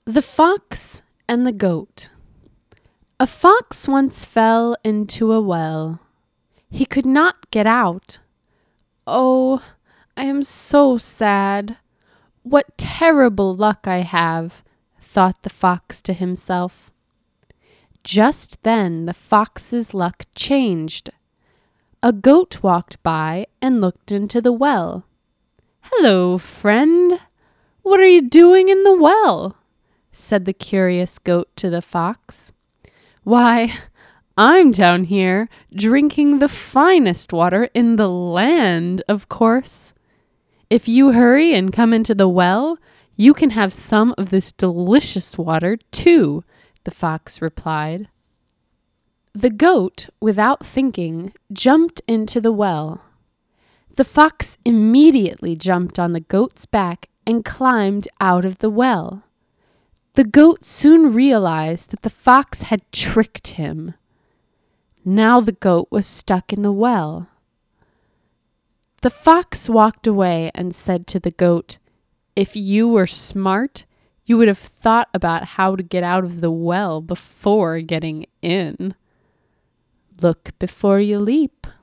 The Fox and the Goat. A fox once fell into a well. He could not get out. "Oh, I am so sad. What terrible luck I have," thought the fox to himself. Just then the fox's luck changed. A goat walked by and looked into the well. "Hello, friend. What are you doing in the well?" said the curious goat to the fox. "Why, I'm down here drinking the finest water in the land, of course. If you hurry and come into the well, you can have some of this delicious water too," the fox replied. The goat, without thinking, jumped into the well. The fox immediately jumped on the goat's back and climbed out of the well. The goat soon realized that the fox had tricked him. Now the goat was stuck in the well. The fox walked away and said to the goat, "If you were smart, you would have thought about how to get out of the well before getting in. Look before you leap."